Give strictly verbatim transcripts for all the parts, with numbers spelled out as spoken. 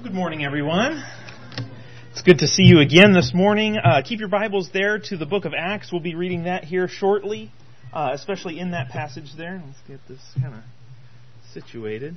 Good morning, everyone. It's good to see you again this morning. Uh, keep your Bibles there to the book of Acts. We'll be reading that here shortly, uh, especially in that passage there. Let's get this kind of situated.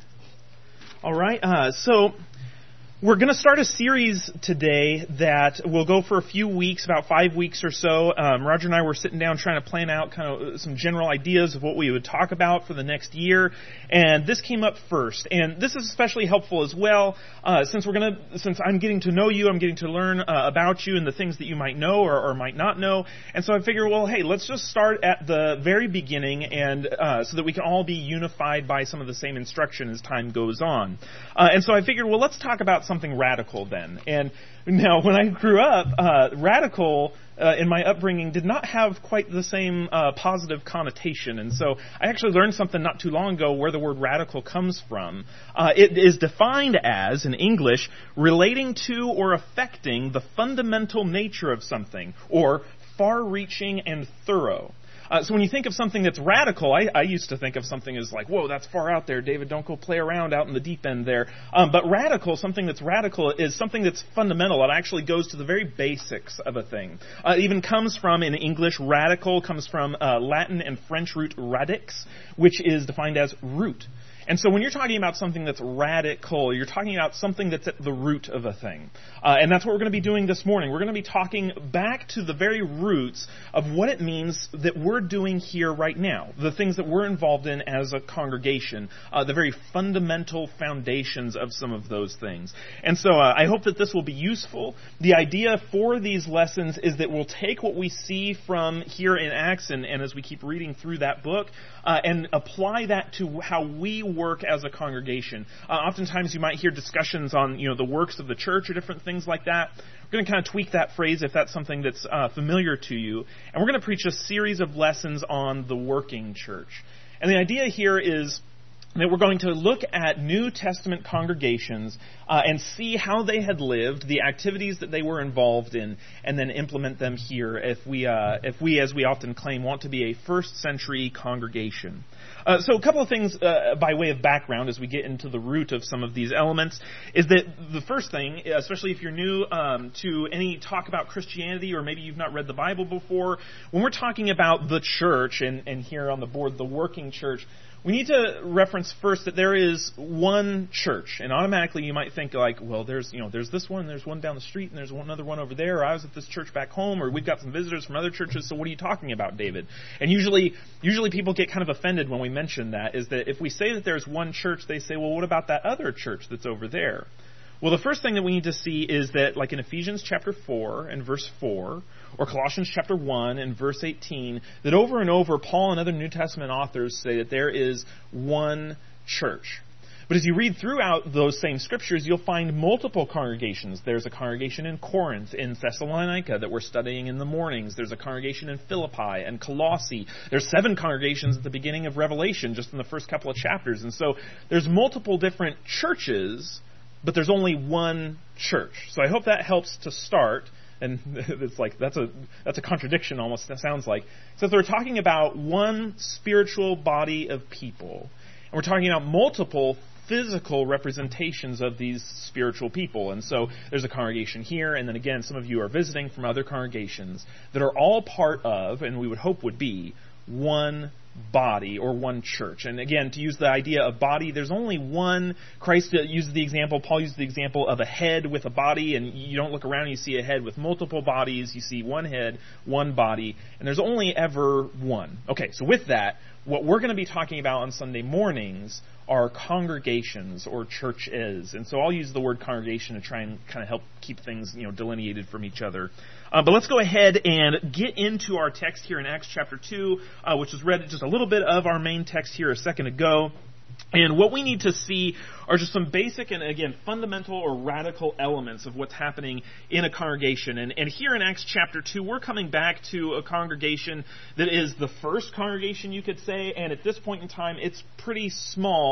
All right, uh, so we're going to start a series today that will go for a few weeks, about five weeks or so. Um, Roger and I were sitting down trying to plan out kind of some general ideas of what we would talk about for the next year, and this came up first. And this is especially helpful as well, uh, since we're going to, since I'm getting to know you, I'm getting to learn uh, about you and the things that you might know or, or might not know. And so I figure, well, hey, let's just start at the very beginning, and uh, so that we can all be unified by some of the same instruction as time goes on. Uh, and so I figured, well, let's talk about something radical then. And now, when I grew up, uh, radical uh, in my upbringing did not have quite the same uh, positive connotation. And so I actually learned something not too long ago where the word radical comes from. Uh, it is defined as, in English, relating to or affecting the fundamental nature of something, or far-reaching and thorough. Uh, so when you think of something that's radical, I, I used to think of something as like, whoa, that's far out there, David, don't go play around out in the deep end there. Um, but radical, something that's radical, is something that's fundamental. It actually goes to the very basics of a thing. Uh, it even comes from, in English, radical comes from uh, Latin and French root radix, which is defined as root. And so when you're talking about something that's radical, you're talking about something that's at the root of a thing. Uh, and that's what we're going to be doing this morning. We're going to be talking back to the very roots of what it means that we're doing here right now, the things that we're involved in as a congregation, uh, the very fundamental foundations of some of those things. And so uh, I hope that this will be useful. The idea for these lessons is that we'll take what we see from here in Acts, and, and as we keep reading through that book, uh, and apply that to how we work as a congregation. Uh, oftentimes you might hear discussions on, you know, the works of the church or different things like that. We're going to kind of tweak that phrase if that's something that's uh, familiar to you. And we're going to preach a series of lessons on the working church. And the idea here is that we're going to look at New Testament congregations uh, and see how they had lived, the activities that they were involved in, and then implement them here if we, uh, if we, as we often claim, want to be a first century congregation. Uh, so a couple of things uh, by way of background as we get into the root of some of these elements is that the first thing, especially if you're new um, to any talk about Christianity, or maybe you've not read the Bible before, when we're talking about the church, and, and here on the board, the working church, we need to reference first that there is one church, and automatically you might think like, well, there's you know there's this one, there's one down the street, and there's one another one over there. Or I was at this church back home, or we've got some visitors from other churches. So what are you talking about, David? And usually, usually people get kind of offended when we mention that. Is that if we say that there's one church, they say, well, what about that other church that's over there? Well, the first thing that we need to see is that, like in Ephesians chapter four and verse four, or Colossians chapter one and verse eighteen, that over and over Paul and other New Testament authors say that there is one church. But as you read throughout those same scriptures, you'll find multiple congregations. There's a congregation in Corinth, in Thessalonica that we're studying in the mornings. There's a congregation in Philippi and Colossae. There's seven congregations at the beginning of Revelation, just in the first couple of chapters. And so there's multiple different churches, but there's only one church. So I hope that helps to start. And it's like, that's a that's a contradiction almost, it sounds like. So they're talking about one spiritual body of people. And we're talking about multiple physical representations of these spiritual people. And so there's a congregation here, and then again, some of you are visiting from other congregations that are all part of, and we would hope would be, one body or one church. And again, to use the idea of body, there's only one. Christ uses the example, Paul uses the example of a head with a body, and you don't look around and you see a head with multiple bodies. You see one head, one body, and there's only ever one. Okay, so with that, what we're going to be talking about on Sunday mornings are congregations or churches. And so I'll use the word congregation to try and kind of help keep things, you know, delineated from each other. Uh, but let's go ahead and get into our text here in Acts chapter two, uh, which was read just a little bit of our main text here a second ago. And what we need to see are just some basic and, again, fundamental or radical elements of what's happening in a congregation. And, and here in Acts chapter two, we're coming back to a congregation that is the first congregation, you could say, and at this point in time, it's pretty small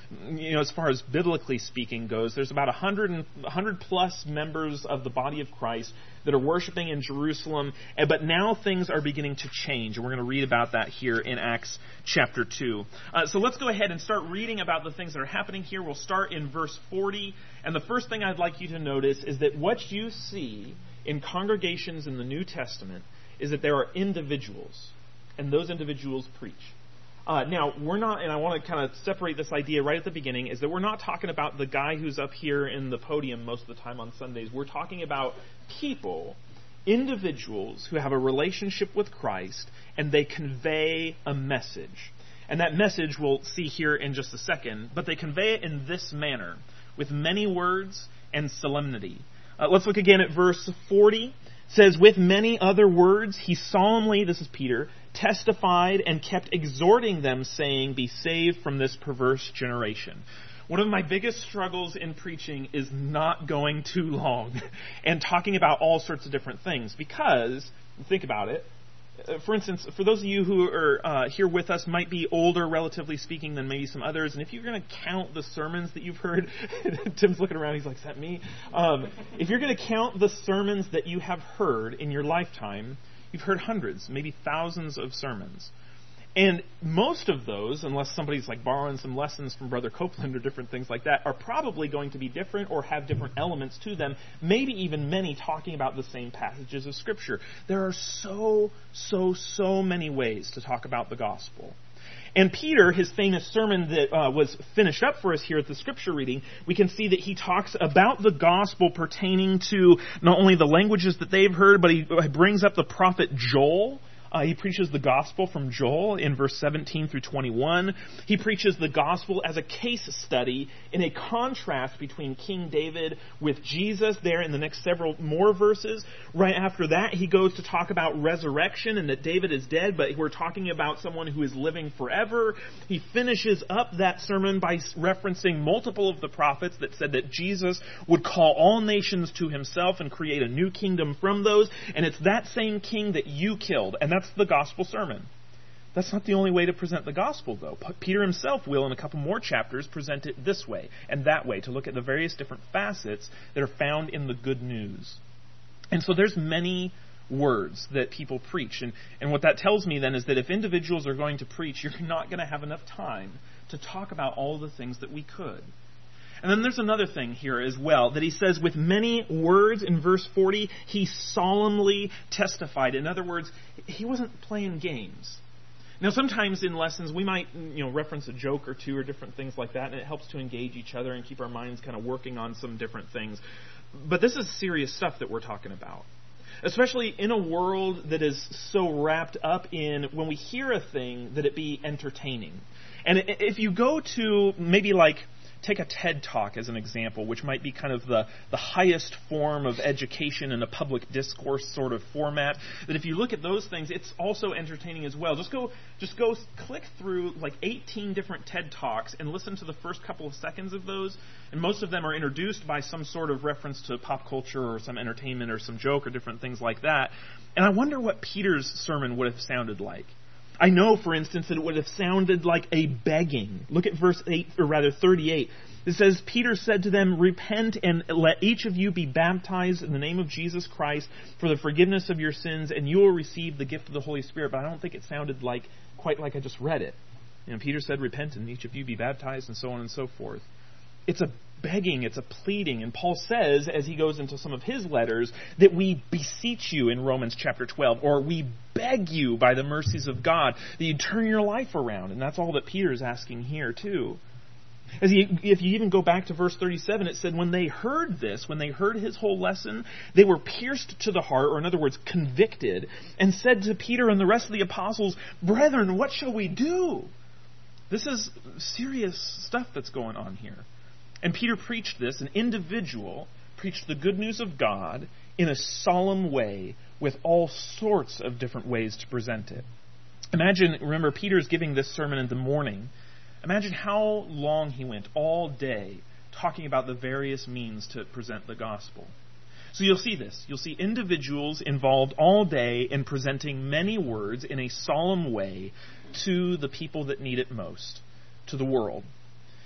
you know, as far as biblically speaking goes, there's about one hundred, one hundred plus members of the body of Christ that are worshiping in Jerusalem, but now things are beginning to change, and we're going to read about that here in Acts chapter two. Uh, so let's go ahead and start reading about the things that are happening here. We'll start in verse forty, and the first thing I'd like you to notice is that what you see in congregations in the New Testament is that there are individuals, and those individuals preach. Uh, now, we're not, and I want to kind of separate this idea right at the beginning, is that we're not talking about the guy who's up here in the podium most of the time on Sundays. We're talking about people, individuals who have a relationship with Christ, and they convey a message. And that message we'll see here in just a second, but they convey it in this manner, with many words and solemnity. Uh, let's look again at verse forty. It says, with many other words, he solemnly, this is Peter, testified and kept exhorting them, saying, be saved from this perverse generation. One of my biggest struggles in preaching is not going too long and talking about all sorts of different things, because, think about it, Uh, for instance, for those of you who are uh, here with us, might be older, relatively speaking, than maybe some others, and if you're going to count the sermons that you've heard, Tim's looking around, he's like, is that me? Um, if you're going to count the sermons that you have heard in your lifetime, you've heard hundreds, maybe thousands of sermons. And most of those, unless somebody's like borrowing some lessons from Brother Copeland or different things like that, are probably going to be different or have different elements to them, maybe even many talking about the same passages of Scripture. There are so, so, so many ways to talk about the gospel. And Peter, his famous sermon that uh, was finished up for us here at the Scripture reading, we can see that he talks about the gospel pertaining to not only the languages that they've heard, but he brings up the prophet Joel. Uh, he preaches the gospel from Joel in verse seventeen through twenty-one. He preaches the gospel as a case study in a contrast between King David with Jesus there in the next several more verses. Right after that, he goes to talk about resurrection and that David is dead, but we're talking about someone who is living forever. He finishes up that sermon by referencing multiple of the prophets that said that Jesus would call all nations to himself and create a new kingdom from those. And it's that same king that you killed. And that's the gospel sermon. That's not the only way to present the gospel, though. Peter himself will, in a couple more chapters, present it this way and that way, to look at the various different facets that are found in the good news. And so there's many words that people preach. And, and what that tells me then is that if individuals are going to preach, you're not going to have enough time to talk about all the things that we could. And then there's another thing here as well, that he says with many words in verse forty, he solemnly testified. In other words, he wasn't playing games. Now, sometimes in lessons, we might, you know, reference a joke or two or different things like that, and it helps to engage each other and keep our minds kind of working on some different things. But this is serious stuff that we're talking about. Especially in a world that is so wrapped up in, when we hear a thing, that it be entertaining. And if you go to maybe like, take a TED Talk as an example, which might be kind of the, the highest form of education in a public discourse sort of format, that if you look at those things, it's also entertaining as well. Just go just go click through like eighteen different TED Talks and listen to the first couple of seconds of those, and most of them are introduced by some sort of reference to pop culture or some entertainment or some joke or different things like that. And I wonder what Peter's sermon would have sounded like. I know, for instance, that it would have sounded like a begging. Look at verse eight, or rather thirty-eight. It says, Peter said to them, repent and let each of you be baptized in the name of Jesus Christ for the forgiveness of your sins, and you will receive the gift of the Holy Spirit. But I don't think it sounded like quite like I just read it. You know, Peter said, repent and each of you be baptized, and so on and so forth. It's a begging, it's a pleading. And Paul says, as he goes into some of his letters, that we beseech you in Romans chapter twelve, or we beg you by the mercies of God that you turn your life around. And that's all that Peter's asking here too. As he, if you even go back to verse thirty-seven, it said when they heard this, when they heard his whole lesson, they were pierced to the heart, or in other words, convicted, and said to Peter and the rest of the apostles, brethren, what shall we do? This is serious stuff that's going on here. And Peter preached this, an individual preached the good news of God in a solemn way with all sorts of different ways to present it. Imagine, remember, Peter's giving this sermon in the morning. Imagine how long he went all day talking about the various means to present the gospel. So you'll see this. You'll see individuals involved all day in presenting many words in a solemn way to the people that need it most, to the world.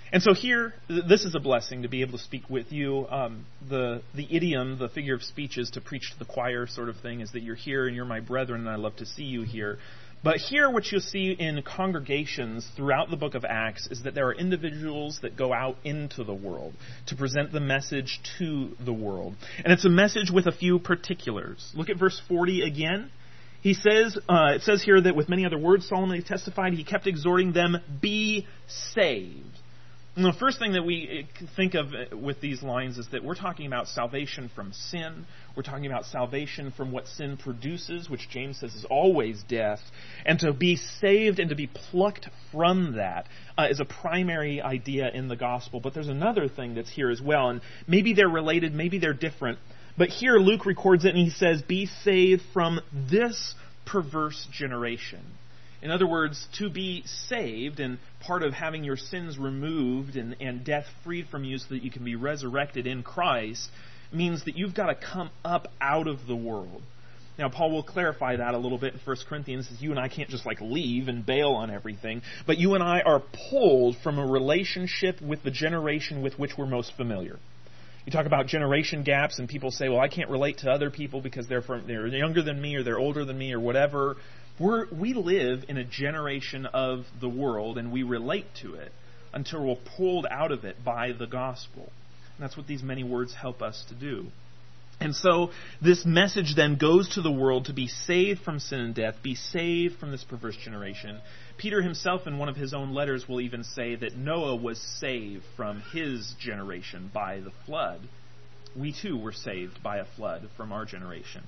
And so here, this is a blessing to be able to speak with you. Um, the the idiom, the figure of speech is to preach to the choir sort of thing, is that you're here and you're my brethren and I love to see you here. But here what you'll see in congregations throughout the book of Acts is that there are individuals that go out into the world to present the message to the world. And it's a message with a few particulars. Look at verse forty again. He says, uh, it says here that with many other words solemnly testified, he kept exhorting them, be saved. And the first thing that we think of with these lines is that we're talking about salvation from sin. We're talking about salvation from what sin produces, which James says is always death. And to be saved and to be plucked from that uh, is a primary idea in the gospel. But there's another thing that's here as well. And maybe they're related, maybe they're different. But here Luke records it and he says, be saved from this perverse generation. In other words, to be saved and part of having your sins removed and, and death freed from you so that you can be resurrected in Christ means that you've got to come up out of the world. Now, Paul will clarify that a little bit in First Corinthians. Says you and I can't just like leave and bail on everything, but you and I are pulled from a relationship with the generation with which we're most familiar. You talk about generation gaps and people say, well, I can't relate to other people because they're from, they're younger than me or they're older than me or whatever. We're, we live in a generation of the world and we relate to it until we're pulled out of it by the gospel. And that's what these many words help us to do. And so this message then goes to the world to be saved from sin and death, be saved from this perverse generation. Peter himself in one of his own letters will even say that Noah was saved from his generation by the flood. We too were saved by a flood from our generation.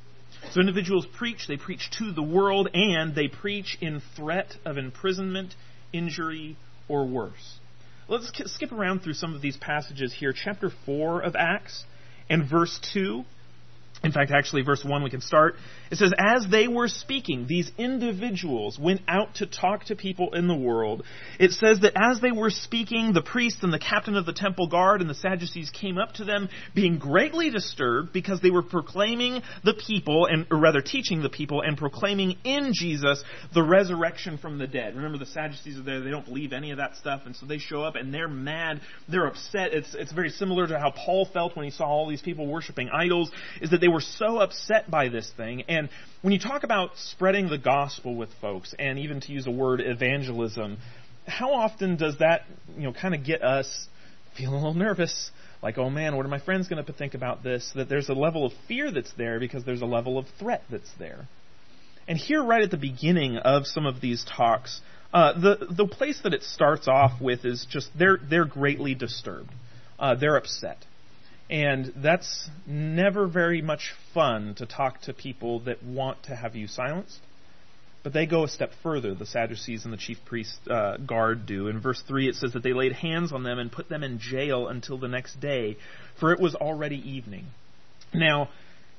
So individuals preach, they preach to the world, and they preach in threat of imprisonment, injury, or worse. Let's skip around through some of these passages here. Chapter four of Acts and verse two. In fact, actually, verse one we can start. It says, as they were speaking, these individuals went out to talk to people in the world. It says that as they were speaking, the priest and the captain of the temple guard and the Sadducees came up to them, being greatly disturbed because they were proclaiming the people, and or rather teaching the people, and proclaiming in Jesus the resurrection from the dead. Remember, the Sadducees are there. They don't believe any of that stuff, and so they show up, and they're mad. They're upset. It's, it's very similar to how Paul felt when he saw all these people worshiping idols, is that they were so upset by this thing. And when you talk about spreading the gospel with folks, and even to use a word, evangelism, how often does that, you know, kind of get us feeling a little nervous? Like, oh man, what are my friends going to think about this? That there's a level of fear that's there because there's a level of threat that's there. And here, right at the beginning of some of these talks, uh, the the place that it starts off with is just they're they're greatly disturbed. Uh, they're upset. And that's never very much fun to talk to people that want to have you silenced. But they go a step further, the Sadducees and the chief priest uh, guard do. In verse three it says that they laid hands on them and put them in jail until the next day, for it was already evening. Now,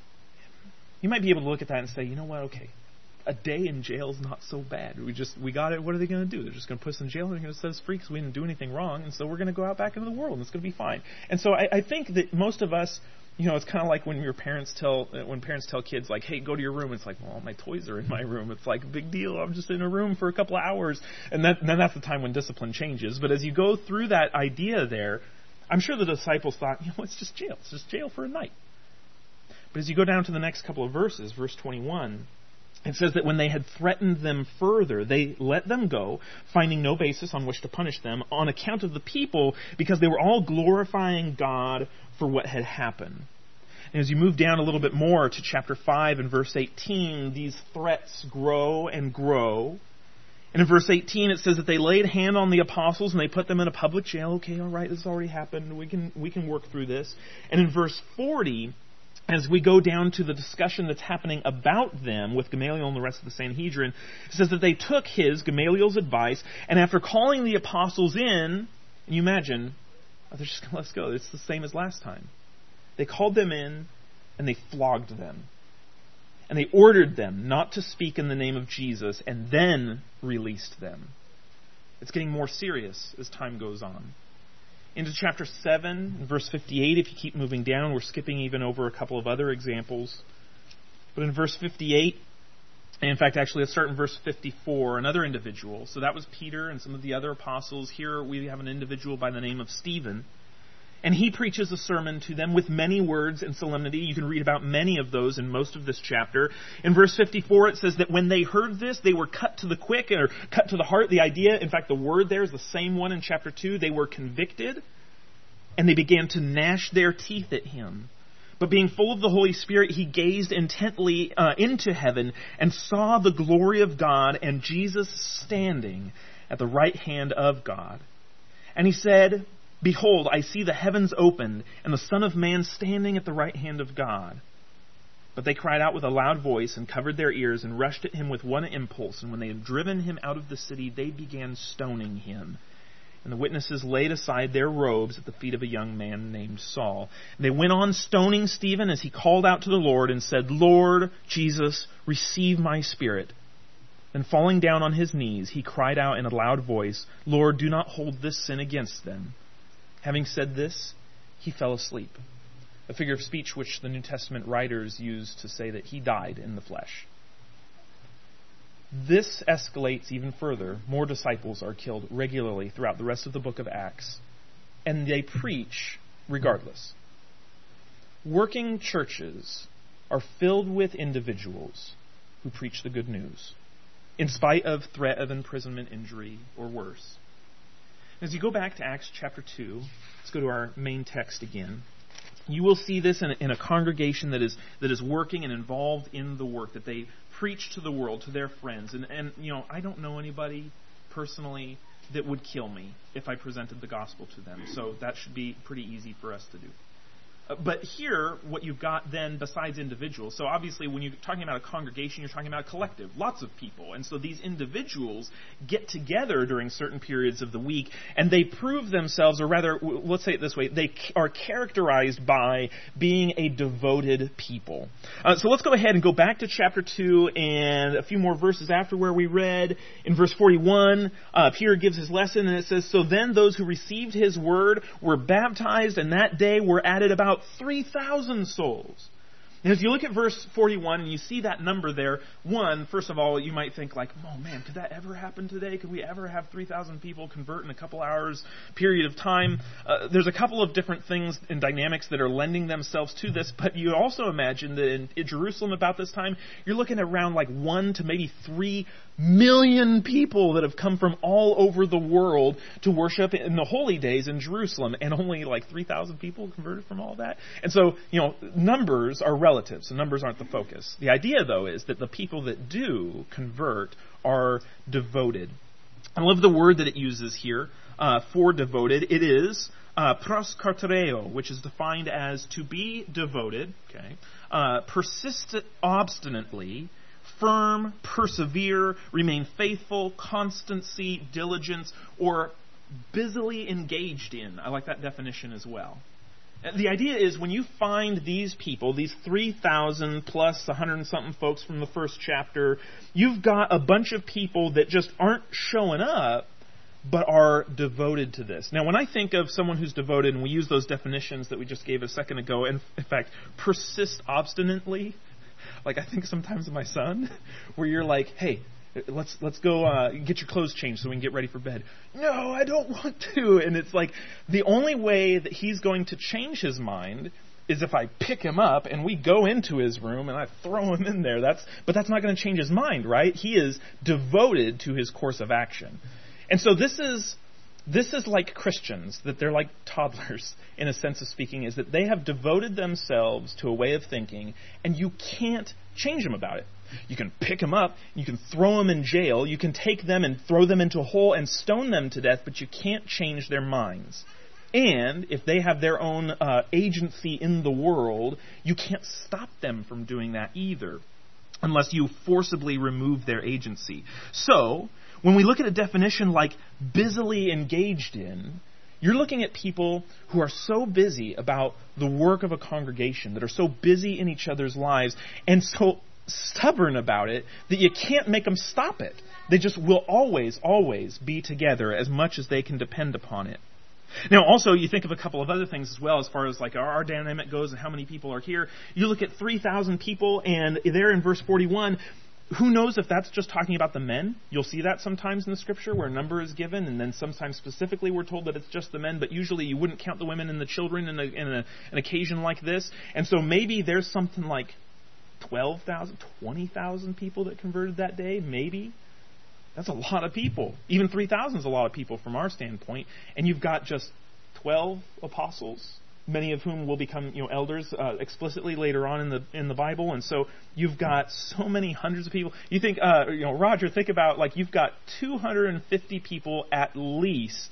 you might be able to look at that and say, you know what, okay, a day in jail is not so bad. We just, we got it, what are they going to do? They're just going to put us in jail and they're going to set us free because we didn't do anything wrong, and so we're going to go out back into the world and it's going to be fine. And so I, I think that most of us, you know, it's kind of like when your parents tell, when parents tell kids like, hey, go to your room. It's like, well, my toys are in my room. It's like, big deal. I'm just in a room for a couple of hours. And that, then that's the time when discipline changes. But as you go through that idea there, I'm sure the disciples thought, you know, it's just jail. It's just jail for a night. But as you go down to the next couple of verses, verse twenty-one, it says that when they had threatened them further, they let them go, finding no basis on which to punish them, on account of the people, because they were all glorifying God for what had happened. And as you move down a little bit more to chapter five and verse eighteen, these threats grow and grow. And in verse eighteen it says that they laid hand on the apostles and they put them in a public jail. Okay, all right, this has already happened. We can we can work through this. And in verse forty, as we go down to the discussion that's happening about them with Gamaliel and the rest of the Sanhedrin, it says that they took his, Gamaliel's advice, and after calling the apostles in, and you imagine, oh, they're just going to let us go. It's the same as last time. They called them in and they flogged them. And they ordered them not to speak in the name of Jesus and then released them. It's getting more serious as time goes on. Into chapter seven, verse fifty-eight, if you keep moving down, we're skipping even over a couple of other examples. But in verse fifty-eight, In fact, actually, let's start in verse fifty-four, another individual. So that was Peter and some of the other apostles. Here we have an individual by the name of Stephen. And he preaches a sermon to them with many words and solemnity. You can read about many of those in most of this chapter. In verse fifty-four, it says that when they heard this, they were cut to the quick, or cut to the heart. The idea, in fact, the word there is the same one in chapter two. They were convicted, and they began to gnash their teeth at him. But being full of the Holy Spirit, he gazed intently uh, into heaven and saw the glory of God and Jesus standing at the right hand of God. And he said, "Behold, I see the heavens opened, and the Son of Man standing at the right hand of God." But they cried out with a loud voice and covered their ears and rushed at him with one impulse. And when they had driven him out of the city, they began stoning him. And the witnesses laid aside their robes at the feet of a young man named Saul. And they went on stoning Stephen as he called out to the Lord and said, "Lord Jesus, receive my spirit." Then falling down on his knees, he cried out in a loud voice, "Lord, do not hold this sin against them." Having said this, he fell asleep. A figure of speech which the New Testament writers use to say that he died in the flesh. This escalates even further. More disciples are killed regularly throughout the rest of the book of Acts, and they preach regardless. Working churches are filled with individuals who preach the good news, in spite of threat of imprisonment, injury, or worse. As you go back to Acts chapter two, let's go to our main text again. You will see this in a, in a congregation that is that is working and involved in the work, that they preach to the world, to their friends. And, and you know, I don't know anybody personally that would kill me if I presented the gospel to them. So that should be pretty easy for us to do. But here, what you've got then, besides individuals, so obviously when you're talking about a congregation, you're talking about a collective, lots of people. And so these individuals get together during certain periods of the week, and they prove themselves, or rather, let's say it this way, they are characterized by being a devoted people. Uh, so let's go ahead and go back to chapter two and a few more verses after where we read. In verse forty-one, uh, Peter gives his lesson, and it says, "So then those who received his word were baptized, and that day were added about three thousand souls." And as you look at verse forty-one and you see that number there, one, first of all, you might think like, oh man, could that ever happen today? Could we ever have three thousand people convert in a couple hours period of time? Uh, there's a couple of different things and dynamics that are lending themselves to this, but you also imagine that in, in Jerusalem about this time, you're looking at around like one to maybe three million people that have come from all over the world to worship in the holy days in Jerusalem, and only like three thousand people converted from all that. And so, you know, numbers are relative, so numbers aren't the focus. The idea, though, is that the people that do convert are devoted. I love the word that it uses here uh, for devoted. It is uh, proskartereo, which is defined as to be devoted, okay, uh, persist obstinately, firm, persevere, remain faithful, constancy, diligence, or busily engaged in. I like that definition as well. The idea is when you find these people, these three thousand plus one hundred and something folks from the first chapter, you've got a bunch of people that just aren't showing up, but are devoted to this. Now, when I think of someone who's devoted, and we use those definitions that we just gave a second ago, and in fact, persist obstinately, like I think sometimes of my son, where you're like, hey, let's let's go uh, get your clothes changed so we can get ready for bed. No, I don't want to. And it's like the only way that he's going to change his mind is if I pick him up and we go into his room and I throw him in there. That's but that's not going to change his mind, right? He is devoted to his course of action. And so this is This is like Christians, that they're like toddlers, in a sense of speaking, is that they have devoted themselves to a way of thinking, and you can't change them about it. You can pick them up, you can throw them in jail, you can take them and throw them into a hole and stone them to death, but you can't change their minds. And if they have their own uh, agency in the world, you can't stop them from doing that either, unless you forcibly remove their agency. So, when we look at a definition like busily engaged in, you're looking at people who are so busy about the work of a congregation, that are so busy in each other's lives, and so stubborn about it that you can't make them stop it. They just will always, always be together as much as they can depend upon it. Now, also, you think of a couple of other things as well, as far as like our, our dynamic goes and how many people are here. You look at three thousand people, and there in verse forty-one, Who knows if that's just talking about the men? You'll see that sometimes in the scripture where a number is given, and then sometimes specifically we're told that it's just the men, but usually you wouldn't count the women and the children in, a, in a, an occasion like this. And so maybe there's something like twelve thousand, twenty thousand people that converted that day, maybe. That's a lot of people. Even three thousand is a lot of people from our standpoint. And you've got just twelve apostles, many of whom will become, you know, elders uh, explicitly later on in the in the Bible. And so you've got so many hundreds of people. You think, uh, you know, Roger, think about, like, you've got two hundred fifty people at least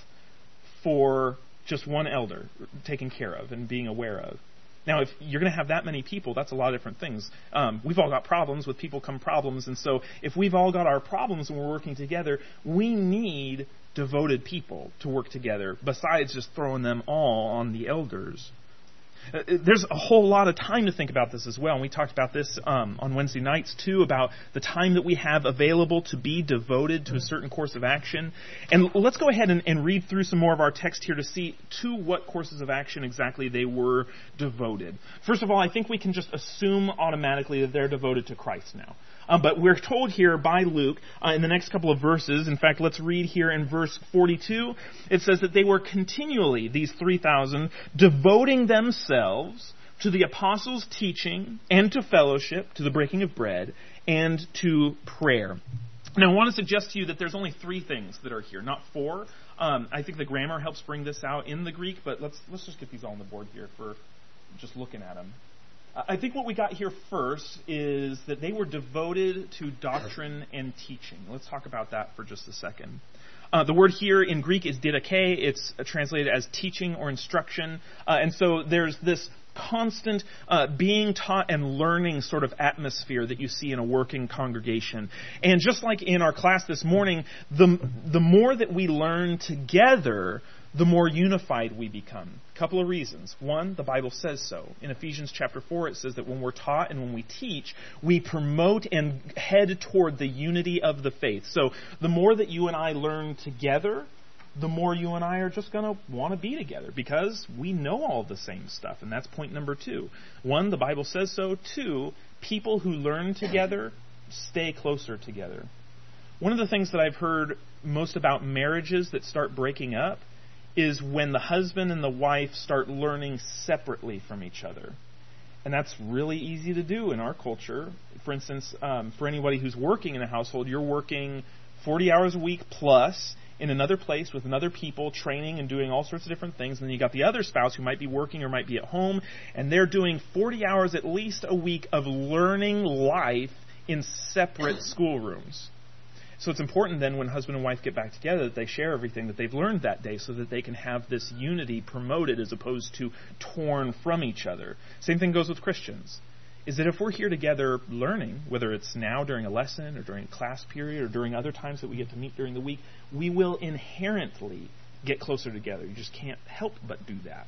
for just one elder taken care of and being aware of. Now, if you're going to have that many people, that's a lot of different things. Um, we've all got problems. With people come problems. And so if we've all got our problems and we're working together, we need devoted people to work together besides just throwing them all on the elders. Uh, there's a whole lot of time to think about this as well. And we talked about this um, on Wednesday nights, too, about the time that we have available to be devoted to a certain course of action. And let's go ahead and, and read through some more of our text here to see to what courses of action exactly they were devoted. First of all, I think we can just assume automatically that they're devoted to Christ now. Um, but we're told here by Luke uh, in the next couple of verses, in fact, let's read here in verse forty-two, it says that they were continually, these three thousand, devoting themselves to the apostles' teaching and to fellowship, to the breaking of bread, and to prayer. Now, I want to suggest to you that there's only three things that are here, not four. Um, I think the grammar helps bring this out in the Greek, but let's let's just get these all on the board here for just looking at them. I think what we got here first is that they were devoted to doctrine and teaching. Let's talk about that for just a second. Uh, the word here in Greek is didache. It's translated as teaching or instruction. Uh, and so there's this constant uh, being taught and learning sort of atmosphere that you see in a working congregation. And just like in our class this morning, the the more that we learn together, the more unified we become. A couple of reasons. One, the Bible says so. In Ephesians chapter four, it says that when we're taught and when we teach, we promote and head toward the unity of the faith. So the more that you and I learn together, the more you and I are just going to want to be together because we know all the same stuff. And that's point number two. One, the Bible says so. Two, people who learn together stay closer together. One of the things that I've heard most about marriages that start breaking up is when the husband and the wife start learning separately from each other. And that's really easy to do in our culture. For instance, um, for anybody who's working in a household, you're working forty hours a week plus in another place with another people, training and doing all sorts of different things. And then you got the other spouse who might be working or might be at home, and they're doing forty hours at least a week of learning life in separate schoolrooms. So it's important then when husband and wife get back together that they share everything that they've learned that day so that they can have this unity promoted as opposed to torn from each other. Same thing goes with Christians. Is that if we're here together learning, whether it's now during a lesson or during a class period or during other times that we get to meet during the week, we will inherently get closer together. You just can't help but do that.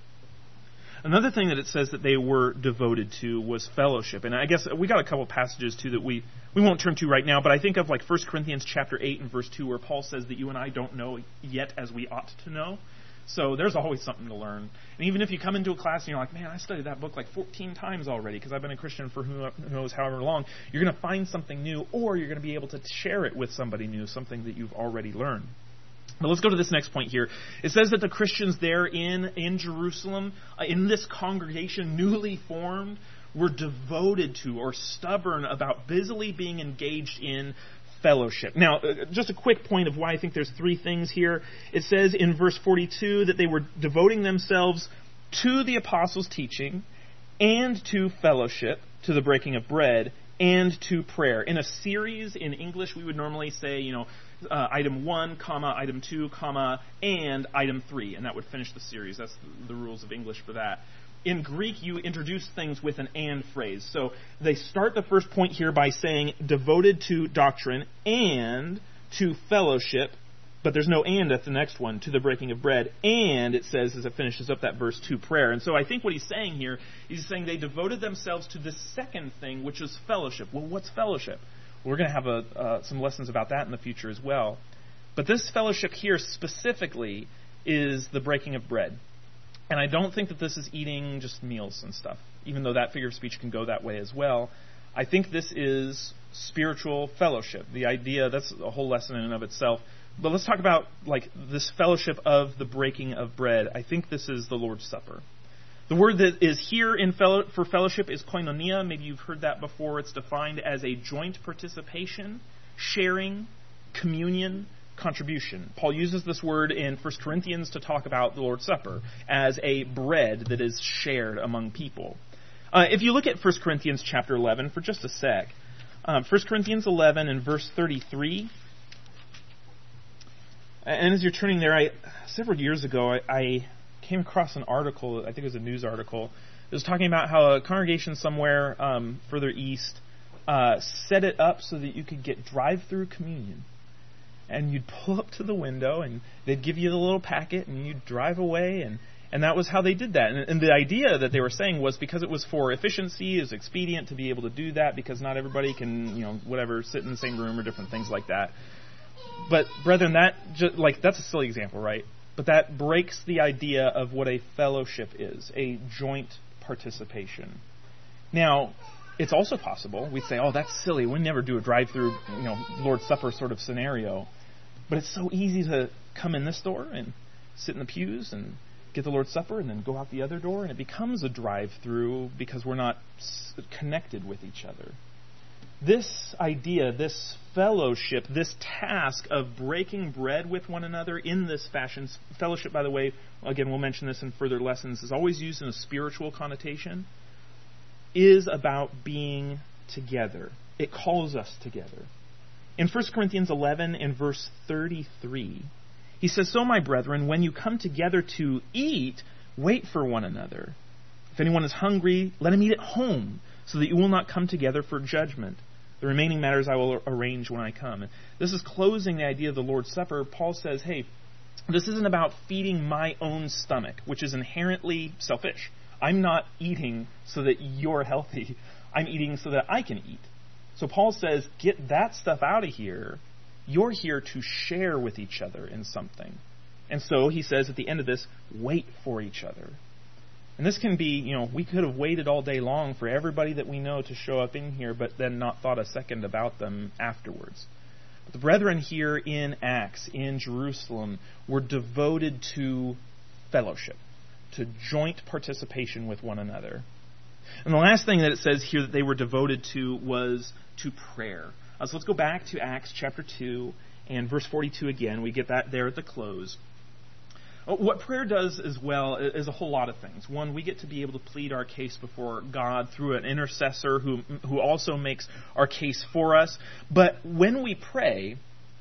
Another thing that it says that they were devoted to was fellowship. And I guess we got a couple passages, too, that we, we won't turn to right now, but I think of like First Corinthians chapter eight and verse two, where Paul says that you and I don't know yet as we ought to know. So there's always something to learn. And even if you come into a class and you're like, man, I studied that book like fourteen times already because I've been a Christian for who knows however long, you're going to find something new, or you're going to be able to share it with somebody new, something that you've already learned. But let's go to this next point here. It says that the Christians there in, in Jerusalem, uh, in this congregation newly formed, were devoted to or stubborn about busily being engaged in fellowship. Now, uh, just a quick point of why I think there's three things here. It says in verse forty-two that they were devoting themselves to the apostles' teaching and to fellowship, to the breaking of bread, and to prayer. In a series in English, we would normally say, you know, Uh, item one, comma, item two, comma, and item three. And that would finish the series. That's the, the rules of English for that. In Greek, you introduce things with an and phrase. So they start the first point here by saying devoted to doctrine and to fellowship, but there's no and at the next one, to the breaking of bread. And it says, as it finishes up that verse, to prayer. And so I think what he's saying here, he's saying they devoted themselves to the second thing, which is fellowship. Well, what's fellowship? We're going to have a, uh, some lessons about that in the future as well. But this fellowship here specifically is the breaking of bread. And I don't think that this is eating just meals and stuff, even though that figure of speech can go that way as well. I think this is spiritual fellowship. The idea, that's a whole lesson in and of itself. But let's talk about like this fellowship of the breaking of bread. I think this is the Lord's Supper. The word that is here in fellow, for fellowship is koinonia. Maybe you've heard that before. It's defined as a joint participation, sharing, communion, contribution. Paul uses this word in First Corinthians to talk about the Lord's Supper as a bread that is shared among people. Uh, if you look at First Corinthians chapter eleven for just a sec, um, First Corinthians eleven and verse thirty-three, and as you're turning there, I several years ago, I, I came across an article, I think it was a news article, it was talking about how a congregation somewhere um, further east uh, set it up so that you could get drive-through communion. And you'd pull up to the window, and they'd give you the little packet, and you'd drive away, and, and that was how they did that. And, and the idea that they were saying was because it was for efficiency, it was expedient to be able to do that, because not everybody can, you know, whatever, sit in the same room or different things like that. But, brethren, that just, like that's a silly example, right? But that breaks the idea of what a fellowship is, a joint participation. Now, it's also possible, we'd say, oh, that's silly, we never do a drive-through, you know, Lord's Supper sort of scenario. But it's so easy to come in this door and sit in the pews and get the Lord's Supper and then go out the other door, and it becomes a drive-through because we're not s- connected with each other. This idea, this fellowship, this task of breaking bread with one another in this fashion, fellowship, by the way, again, we'll mention this in further lessons, is always used in a spiritual connotation, is about being together. It calls us together. In First Corinthians eleven and verse thirty-three, he says, "So, my brethren, when you come together to eat, wait for one another. If anyone is hungry, let him eat at home, so that you will not come together for judgment. The remaining matters I will arrange when I come." And this is closing the idea of the Lord's Supper. Paul says, hey, this isn't about feeding my own stomach, which is inherently selfish. I'm not eating so that you're healthy. I'm eating so that I can eat. So Paul says, get that stuff out of here. You're here to share with each other in something. And so he says at the end of this, wait for each other. And this can be, you know, we could have waited all day long for everybody that we know to show up in here, but then not thought a second about them afterwards. But the brethren here in Acts, in Jerusalem, were devoted to fellowship, to joint participation with one another. And the last thing that it says here that they were devoted to was to prayer. Uh, so let's go back to Acts chapter two and verse forty-two again. We get that there at the close. What prayer does as well is a whole lot of things. One, we get to be able to plead our case before God through an intercessor who who also makes our case for us. But when we pray,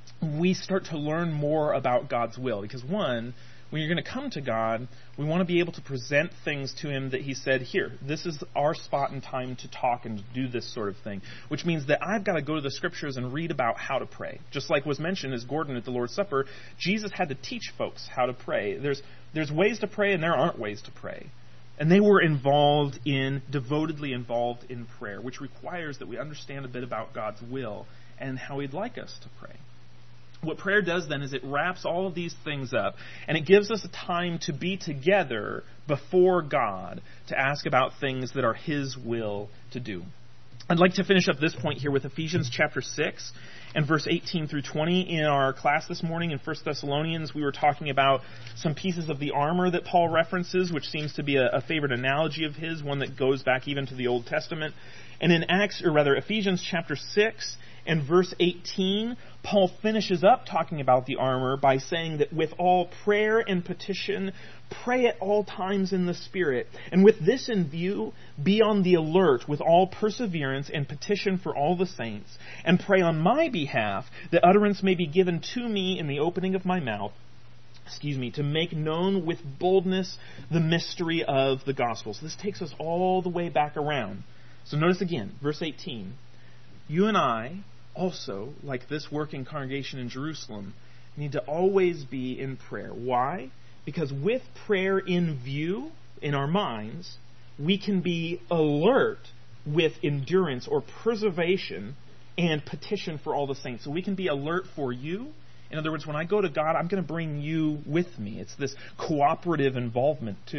we start to learn more about God's will. Because one, when you're going to come to God, we want to be able to present things to Him that He said, here, this is our spot and time to talk and to do this sort of thing. Which means that I've got to go to the Scriptures and read about how to pray. Just like was mentioned as Gordon at the Lord's Supper, Jesus had to teach folks how to pray. There's, there's ways to pray and there aren't ways to pray. And they were involved in, devotedly involved in prayer, which requires that we understand a bit about God's will and how He'd like us to pray. What prayer does then is it wraps all of these things up, and it gives us a time to be together before God to ask about things that are His will to do. I'd like to finish up this point here with Ephesians chapter six and verse eighteen through twenty. In our class this morning in First Thessalonians, we were talking about some pieces of the armor that Paul references, which seems to be a, a favorite analogy of his, one that goes back even to the Old Testament. And in Acts, or rather Ephesians chapter six and verse eighteen, Paul finishes up talking about the armor by saying that with all prayer and petition, pray at all times in the Spirit. And with this in view, be on the alert with all perseverance and petition for all the saints, and pray on my behalf that utterance may be given to me in the opening of my mouth, excuse me, to make known with boldness the mystery of the gospel. So this takes us all the way back around. So notice again, verse eighteen. You and I also, like this working congregation in Jerusalem, need to always be in prayer. Why? Because with prayer in view, in our minds, we can be alert with endurance or preservation and petition for all the saints. So we can be alert for you. In other words, when I go to God, I'm going to bring you with me. It's this cooperative involvement too.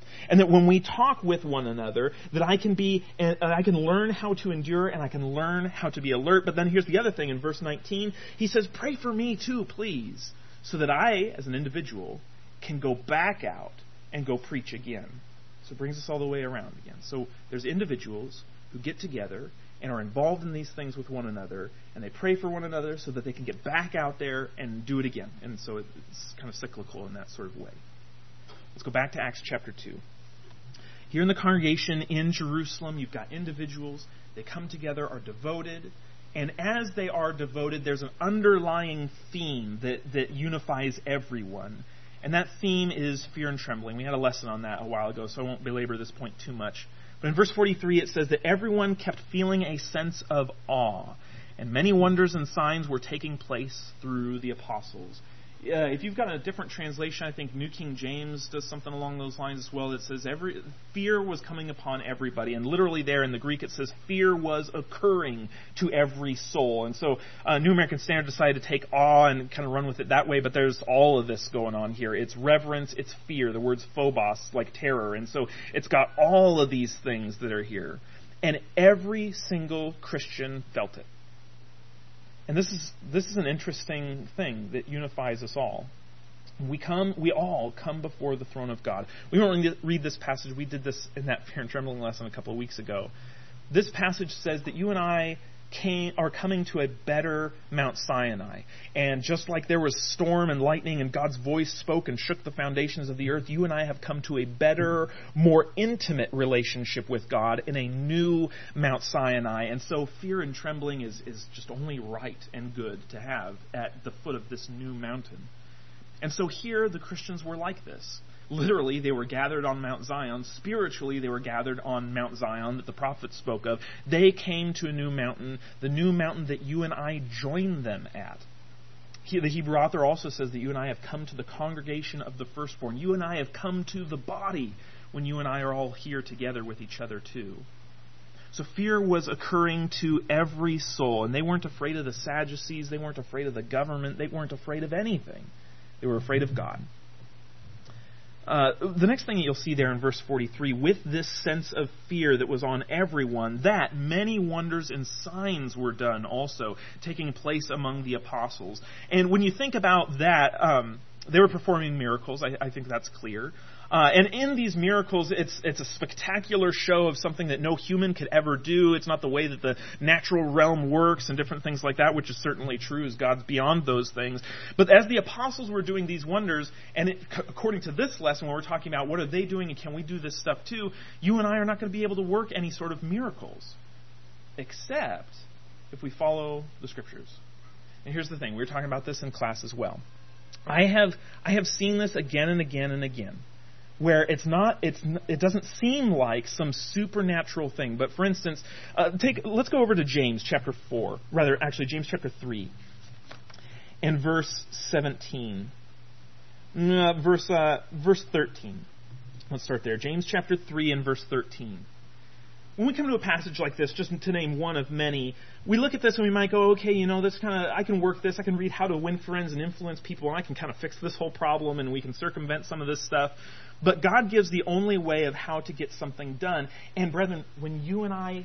And that when we talk with one another, that I can be, and I can learn how to endure, and I can learn how to be alert. But then here's the other thing in verse nineteen. He says, pray for me too, please, so that I, as an individual, can go back out and go preach again. So it brings us all the way around again. So there's individuals who get together and are involved in these things with one another, and they pray for one another so that they can get back out there and do it again. And so it's kind of cyclical in that sort of way. Let's go back to Acts chapter two. Here in the congregation in Jerusalem, you've got individuals. They come together, are devoted. And as they are devoted, there's an underlying theme that, that unifies everyone. And that theme is fear and trembling. We had a lesson on that a while ago, so I won't belabor this point too much. But in verse forty-three, it says that everyone kept feeling a sense of awe. And many wonders and signs were taking place through the apostles. Uh, if you've got a different translation, I think New King James does something along those lines as well. It says every fear was coming upon everybody. And literally there in the Greek it says fear was occurring to every soul. And so uh, New American Standard decided to take awe and kind of run with it that way. But there's all of this going on here. It's reverence, it's fear. The word's phobos, like terror. And so it's got all of these things that are here. And every single Christian felt it. And this is this is an interesting thing that unifies us all. We come, we all come before the throne of God. We won't read this passage. We did this in that fear and trembling lesson a couple of weeks ago. This passage says that you and I came, are coming to a better Mount Sinai. And just like there was storm and lightning and God's voice spoke and shook the foundations of the earth, you and I have come to a better, more intimate relationship with God in a new Mount Sinai. And so fear and trembling is, is just only right and good to have at the foot of this new mountain. And so here the Christians were like this. Literally, they were gathered on Mount Zion. Spiritually, they were gathered on Mount Zion that the prophets spoke of. They came to a new mountain, the new mountain that you and I join them at. He, the Hebrew author also says that you and I have come to the congregation of the firstborn. You and I have come to the body when you and I are all here together with each other too. So fear was occurring to every soul, and they weren't afraid of the Sadducees. They weren't afraid of the government. They weren't afraid of anything. They were afraid of God. Uh, the next thing you'll see there in verse forty-three, with this sense of fear that was on everyone, that many wonders and signs were done also, taking place among the apostles. And when you think about that, um, they were performing miracles. I, I think that's clear. Uh, and in these miracles, it's it's a spectacular show of something that no human could ever do. It's not the way that the natural realm works and different things like that, which is certainly true, as God's beyond those things. But as the apostles were doing these wonders, and it, according to this lesson, when we're talking about what are they doing and can we do this stuff too, you and I are not going to be able to work any sort of miracles, except if we follow the Scriptures. And here's the thing. We were talking about this in class as well. I have I have seen this again and again and again, where it's not, it's it doesn't seem like some supernatural thing. But for instance, uh, take let's go over to James chapter four, rather actually James chapter three, and verse seventeen, uh, verse uh, verse thirteen. Let's start there. James chapter three and verse thirteen. When we come to a passage like this, just to name one of many, we look at this and we might go, okay, you know, this kind of, I can work this, I can read how to win friends and influence people, and I can kind of fix this whole problem, and we can circumvent some of this stuff. But God gives the only way of how to get something done. And brethren, when you and I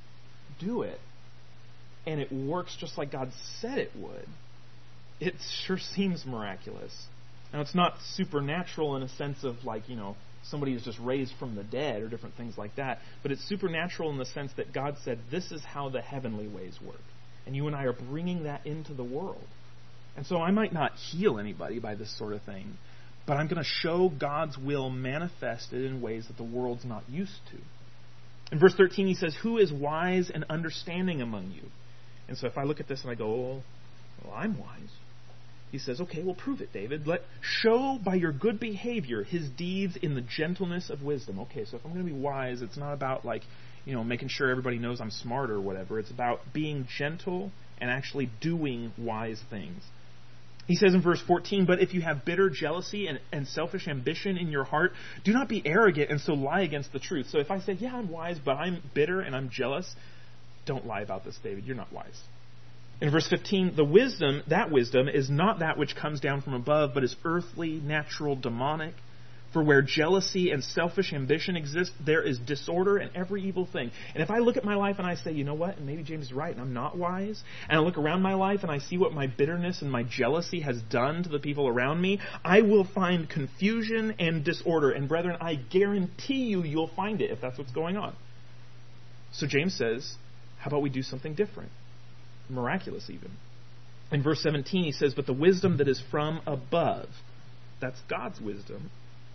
do it, and it works just like God said it would, it sure seems miraculous. Now, it's not supernatural in a sense of like, you know, somebody is just raised from the dead or different things like that. But it's supernatural in the sense that God said, this is how the heavenly ways work. And you and I are bringing that into the world. And so I might not heal anybody by this sort of thing, but I'm going to show God's will manifested in ways that the world's not used to. In verse thirteen, he says, who is wise and understanding among you? And so if I look at this and I go, oh, well, I'm wise. He says, okay, well, prove it, David. Let show by your good behavior his deeds in the gentleness of wisdom. Okay, so if I'm going to be wise, it's not about like, you know, making sure everybody knows I'm smart or whatever. It's about being gentle and actually doing wise things. He says in verse fourteen, but if you have bitter jealousy and, and selfish ambition in your heart, do not be arrogant and so lie against the truth. So if I say, yeah, I'm wise, but I'm bitter and I'm jealous, don't lie about this, David. You're not wise. In verse fifteen, the wisdom, that wisdom, is not that which comes down from above, but is earthly, natural, demonic. For where jealousy and selfish ambition exist, there is disorder and every evil thing. And if I look at my life and I say, you know what, and maybe James is right and I'm not wise, and I look around my life and I see what my bitterness and my jealousy has done to the people around me, I will find confusion and disorder. And brethren, I guarantee you, you'll find it if that's what's going on. So James says, how about we do something different? Miraculous even. In verse seventeen, he says, but the wisdom that is from above, that's God's wisdom,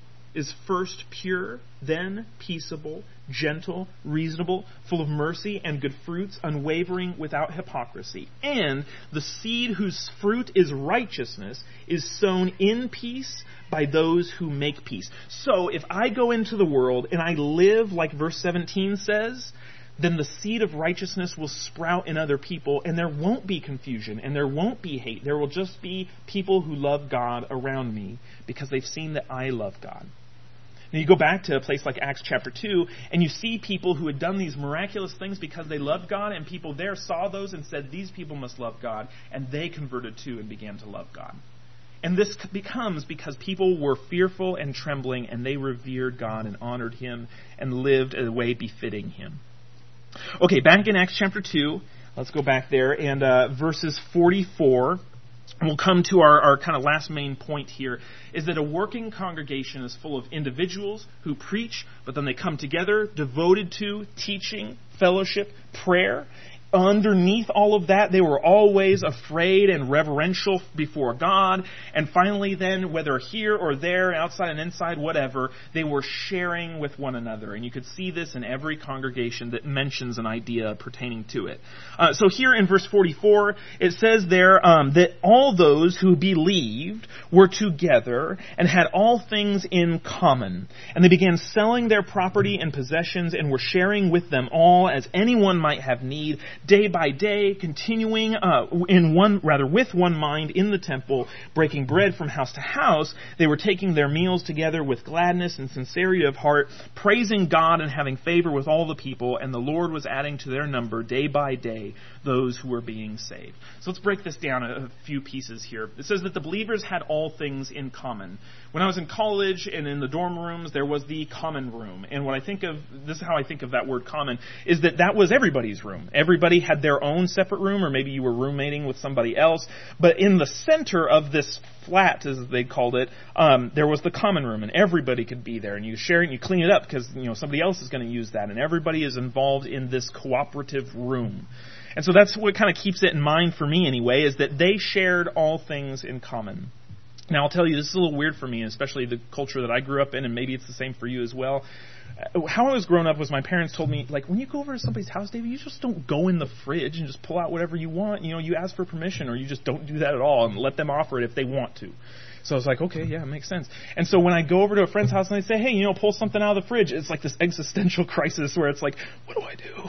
is first pure, then peaceable, gentle, reasonable, full of mercy and good fruits, unwavering, without hypocrisy. And the seed whose fruit is righteousness is sown in peace by those who make peace. So if I go into the world and I live like verse seventeen says, then the seed of righteousness will sprout in other people, and there won't be confusion, and there won't be hate. There will just be people who love God around me because they've seen that I love God. Now you go back to a place like Acts chapter two, and you see people who had done these miraculous things because they loved God, and people there saw those and said, these people must love God, and they converted too and began to love God. And this becomes because people were fearful and trembling, and they revered God and honored Him and lived in a way befitting Him. Okay, back in Acts chapter two, let's go back there, and uh, verses forty-four. We'll come to our, our kind of last main point here, is that a working congregation is full of individuals who preach, but then they come together, devoted to teaching, fellowship, prayer. Underneath all of that, they were always afraid and reverential before God. And finally then, whether here or there, outside and inside, whatever, they were sharing with one another. And you could see this in every congregation that mentions an idea pertaining to it. Uh, so here in verse forty-four, it says there um, that all those who believed were together and had all things in common. And they began selling their property and possessions and were sharing with them all as anyone might have need. Day by day, continuing uh, in one, rather with one mind in the temple, breaking bread from house to house, they were taking their meals together with gladness and sincerity of heart, praising God and having favor with all the people, and the Lord was adding to their number day by day those who were being saved. So let's break this down a, a few pieces here. It says that the believers had all things in common. When I was in college and in the dorm rooms, there was the common room. And what I think of, this is how I think of that word common, is that that was everybody's room. Everybody had their own separate room, or maybe you were roommating with somebody else. But in the center of this flat, as they called it, um, there was the common room, and everybody could be there. And you share it and you clean it up because you know somebody else is going to use that. And everybody is involved in this cooperative room. And so that's what kind of keeps it in mind for me anyway, is that they shared all things in common. Now I'll tell you, this is a little weird for me, especially the culture that I grew up in, and maybe it's the same for you as well. How I was growing up was my parents told me, like, when you go over to somebody's house, David, you just don't go in the fridge and just pull out whatever you want. You know, you ask for permission, or you just don't do that at all and let them offer it if they want to. So I was like, okay, yeah, it makes sense. And so when I go over to a friend's house and they say, hey, you know, pull something out of the fridge, it's like this existential crisis where it's like, what do I do?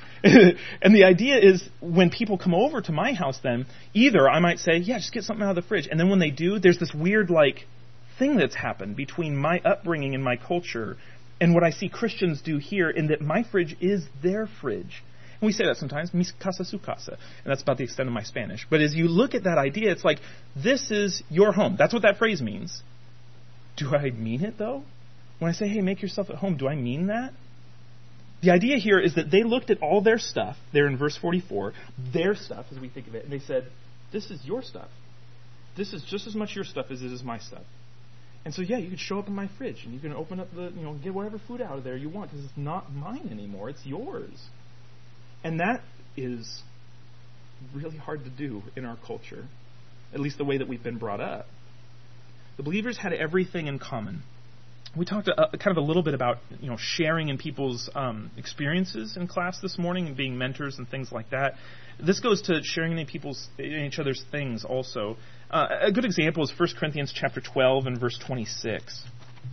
And the idea is when people come over to my house then, either I might say, yeah, just get something out of the fridge. And then when they do, there's this weird, like, thing that's happened between my upbringing and my culture and what I see Christians do here, in that my fridge is their fridge. And we say that sometimes, mi casa su casa. And that's about the extent of my Spanish. But as you look at that idea, it's like, this is your home. That's what that phrase means. Do I mean it, though? When I say, hey, make yourself at home, do I mean that? The idea here is that they looked at all their stuff, there in verse forty-four, their stuff as we think of it, and they said, this is your stuff. This is just as much your stuff as it is my stuff. And so, yeah, you could show up in my fridge, and you can open up the, you know, get whatever food out of there you want, because it's not mine anymore, it's yours. And that is really hard to do in our culture, at least the way that we've been brought up. The believers had everything in common. We talked a, kind of a little bit about, you know, sharing in people's um, experiences in class this morning and being mentors and things like that. This goes to sharing in people's in each other's things also. Uh, a good example is First Corinthians chapter twelve and verse twenty-six.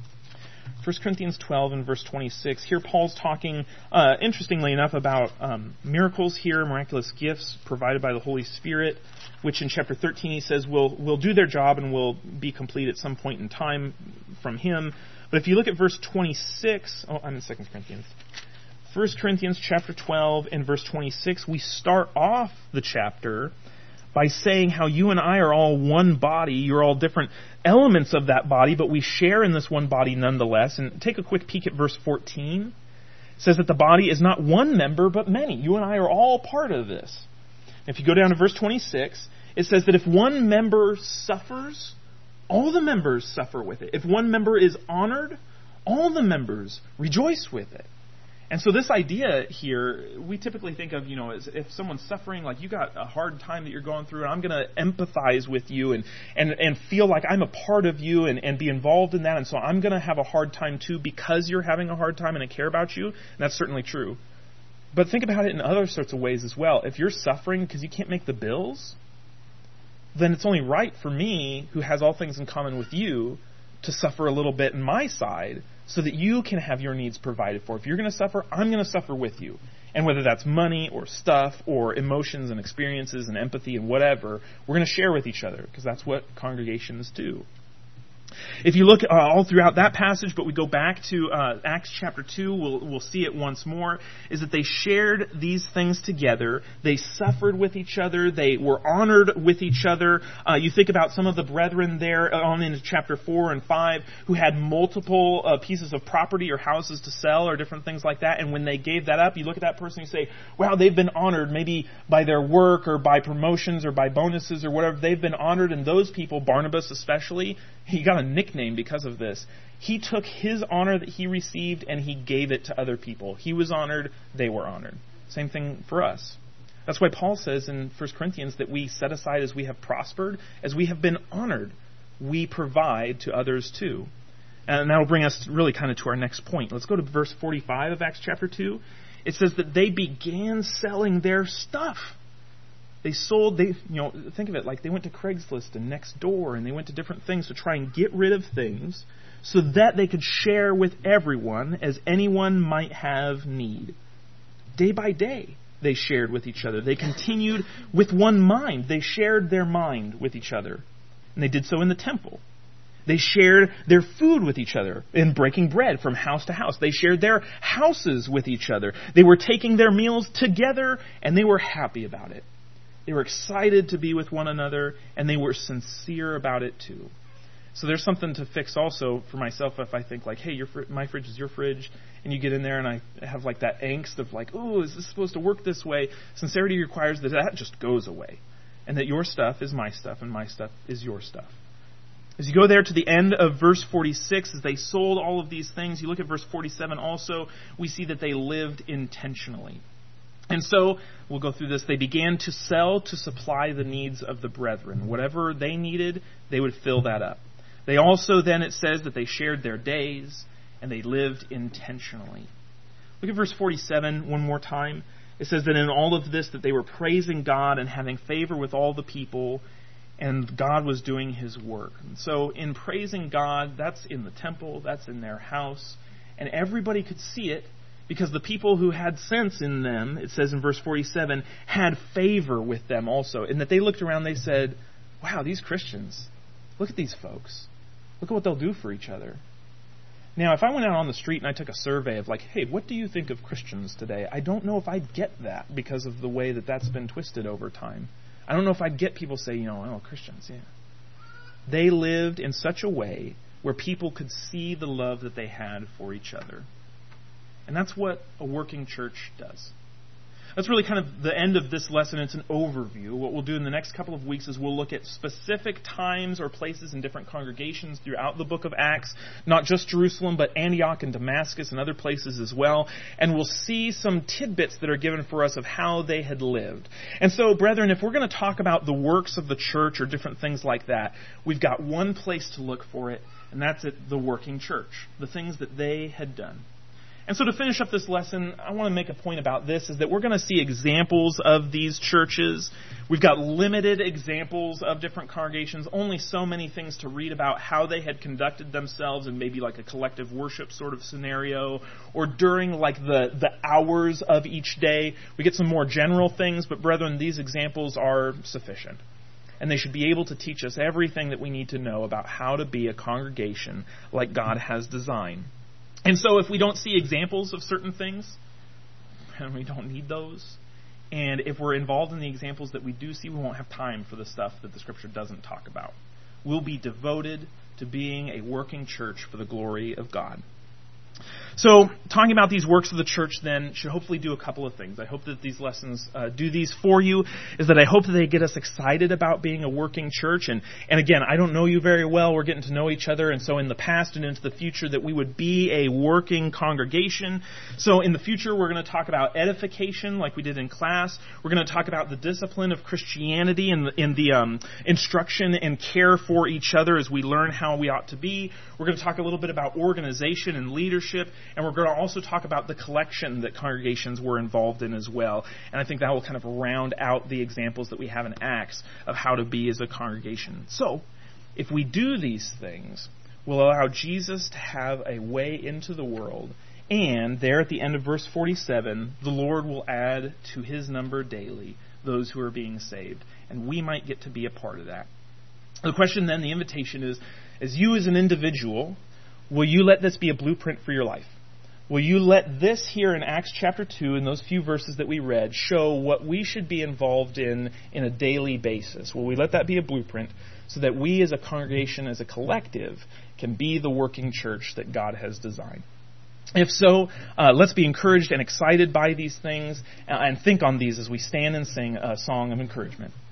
First Corinthians twelve and verse twenty-six. Here Paul's talking, uh, interestingly enough, about um, miracles here, miraculous gifts provided by the Holy Spirit, which in chapter thirteen he says will will do their job and will be complete at some point in time from him. But if you look at verse twenty-six, oh, I'm in Second Corinthians. First Corinthians chapter twelve and verse twenty-six, we start off the chapter by saying how you and I are all one body. You're all different elements of that body, but we share in this one body nonetheless. And take a quick peek at verse fourteen. It says that the body is not one member, but many. You and I are all part of this. If you go down to verse twenty-six, it says that if one member suffers, all the members suffer with it. If one member is honored, all the members rejoice with it. And so this idea here, we typically think of, you know, as if someone's suffering, like you got a hard time that you're going through, and I'm going to empathize with you and, and, and feel like I'm a part of you and, and be involved in that. And so I'm going to have a hard time too because you're having a hard time and I care about you. And that's certainly true. But think about it in other sorts of ways as well. If you're suffering because you can't make the bills, then it's only right for me, who has all things in common with you, to suffer a little bit in my side so that you can have your needs provided for. If you're going to suffer, I'm going to suffer with you. And whether that's money or stuff or emotions and experiences and empathy and whatever, we're going to share with each other because that's what congregations do. If you look uh, all throughout that passage, but we go back to uh, Acts chapter two, we'll, we'll see it once more, is that they shared these things together. They suffered with each other. They were honored with each other. Uh, you think about some of the brethren there on in chapter four and five who had multiple uh, pieces of property or houses to sell or different things like that. And when they gave that up, you look at that person and you say, wow, they've been honored maybe by their work or by promotions or by bonuses or whatever. They've been honored. And those people, Barnabas especially, he got a nickname because of this. He took his honor that he received and he gave it to other people. He was honored, they were honored. Same thing for us. That's why Paul says in First Corinthians that we set aside as we have prospered, as we have been honored, we provide to others too. And that will bring us really kind of to our next point. Let's go to verse forty-five of Acts chapter two. It says that they began selling their stuff. They sold, they, you know, think of it like they went to Craigslist and Nextdoor and they went to different things to try and get rid of things so that they could share with everyone as anyone might have need. Day by day, they shared with each other. They continued with one mind. They shared their mind with each other. And they did so in the temple. They shared their food with each other in breaking bread from house to house. They shared their houses with each other. They were taking their meals together and they were happy about it. They were excited to be with one another, and they were sincere about it too. So there's something to fix also for myself if I think like, hey, your fr- my fridge is your fridge, and you get in there and I have like that angst of like, oh, is this supposed to work this way? Sincerity requires that that just goes away, and that your stuff is my stuff, and my stuff is your stuff. As you go there to the end of verse forty-six, as they sold all of these things, you look at verse forty-seven also, we see that they lived intentionally. And so, we'll go through this, they began to sell to supply the needs of the brethren. Whatever they needed, they would fill that up. They also then, it says, that they shared their days, and they lived intentionally. Look at verse forty-seven one more time. It says that in all of this, that they were praising God and having favor with all the people, and God was doing His work. And so, in praising God, that's in the temple, that's in their house, and everybody could see it, because the people who had sense in them, it says in verse forty-seven, had favor with them also. And that they looked around, they said, wow, these Christians, look at these folks. Look at what they'll do for each other. Now, if I went out on the street and I took a survey of like, hey, what do you think of Christians today? I don't know if I'd get that because of the way that that's been twisted over time. I don't know if I'd get people say, you know, oh, Christians, yeah. They lived in such a way where people could see the love that they had for each other. And that's what a working church does. That's really kind of the end of this lesson. It's an overview. What we'll do in the next couple of weeks is we'll look at specific times or places in different congregations throughout the book of Acts, not just Jerusalem, but Antioch and Damascus and other places as well. And we'll see some tidbits that are given for us of how they had lived. And so, brethren, if we're going to talk about the works of the church or different things like that, we've got one place to look for it, and that's at the working church, the things that they had done. And so to finish up this lesson, I want to make a point about this, is that we're going to see examples of these churches. We've got limited examples of different congregations, only so many things to read about how they had conducted themselves in maybe like a collective worship sort of scenario, or during like the, the hours of each day. We get some more general things, but brethren, these examples are sufficient. And they should be able to teach us everything that we need to know about how to be a congregation like God has designed. And so if we don't see examples of certain things, and we don't need those, And if we're involved in the examples that we do see, we won't have time for the stuff that the Scripture doesn't talk about. We'll be devoted to being a working church for the glory of God. So, talking about these works of the church then should hopefully do a couple of things. I hope that these lessons uh, do these for you, is that I hope that they get us excited about being a working church. And, and again, I don't know you very well. We're getting to know each other. And so in the past and into the future, that we would be a working congregation. So in the future, we're going to talk about edification like we did in class. We're going to talk about the discipline of Christianity and the, in the um, instruction and care for each other as we learn how we ought to be. We're going to talk a little bit about organization and leadership. And we're going to also talk about the collection that congregations were involved in as well. And I think that will kind of round out the examples that we have in Acts of how to be as a congregation. So, if we do these things, we'll allow Jesus to have a way into the world. And there at the end of verse forty-seven, the Lord will add to his number daily those who are being saved. And we might get to be a part of that. The question then, the invitation is, as you as an individual, will you let this be a blueprint for your life? Will you let this here in Acts chapter two, in those few verses that we read, show what we should be involved in in a daily basis? Will we let that be a blueprint so that we as a congregation, as a collective, can be the working church that God has designed? If so, uh, let's be encouraged and excited by these things uh, and think on these as we stand and sing a song of encouragement.